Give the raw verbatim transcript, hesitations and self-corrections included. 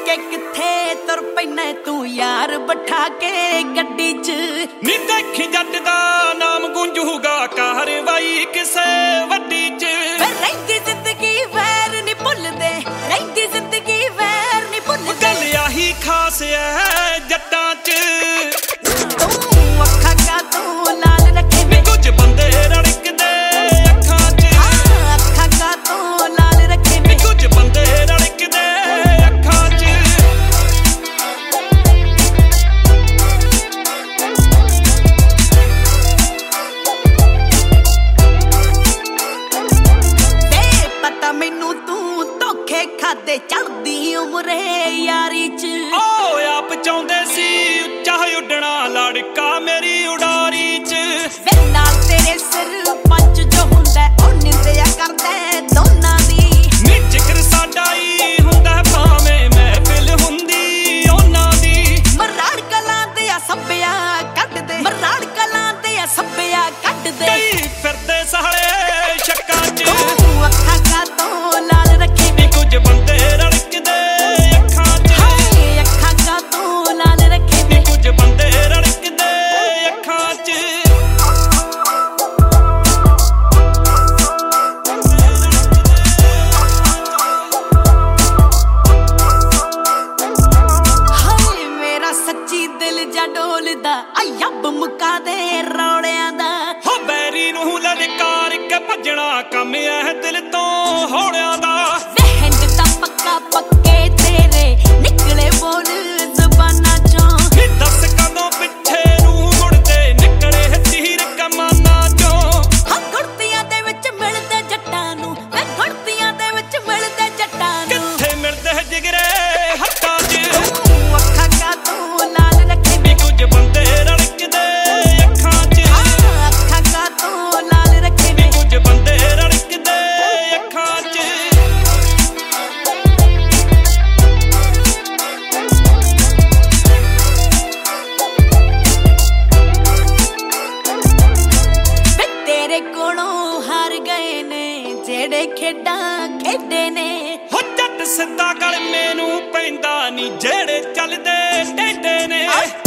के किथे तुर पैना तू यार बैठा के गड्डी च नी देखी जट दा नाम गूंजूगा कार्रवाई किसे वड्डी च रहिंदी जिंदगी वैर नी भुलदे रहिंदी जिंदगी वैर नी भुलदे गल आही खास है जट्टां च तू अखा का तू लाल रखे में कुछ बंदे रड़कदे अखां च अखा का तू लाल रखे में कुछ बंदे रड़कदे अखां च पता मैनू तू धोखे खादे चढ़दी उमरे यारी च ओ आप चाहुंदे सी उच्चा उड्डना लड़का मेरी उडारी च वे नाल तेरे सिर पंच जो हुंदा ओ निंदिया करदा दोनां दी नी जिक्र साडा ही हुंदा भावें महफिल हुंदी ओनां दी मराड़ कलां ते आ सब्बिया कड्ड दे मराड़ कलां ते आ सब्बिया कड्ड दे कई फिरदे साले शक्कां च तू अखा का तू लाल रखे में कुछ बंदे रड़कदे अखां च हाय अखा का तू लाल रखे में कुछ बंदे रड़कदे अखां च हाय मेरा सच्ची दिल जा डोलदा अय्यब मुका दे रौड़ियां दा हो बैरी नूं ललकार के भजना कम ऐ दिल तो हौलियां दा वहंड दा पक्का पक्के तेरे निकले बोल ज़बाना चों नी दस कदों पिछे नूं मुड़दे निकले तीर कमाना चों हाँ गुड़तियां दे विच मिलदे जट्टां नूं वे गुड़तियां दे विच मिलदे जट्टां नूं किथे मिलदे जिगरे हत्थां च तू अखा का तू लाल रखे में कुछ बंदे रड़कदे अखां च अखा का तू लाल रखे में कुछ बंदे रड़कदे अखां च वे तेरे कोलों हार गए ने जेड़े खेडां खेडे ने हो जट सिद्धा गल मैनू पैंदा नी जेड़े चलदे टेढ़े ने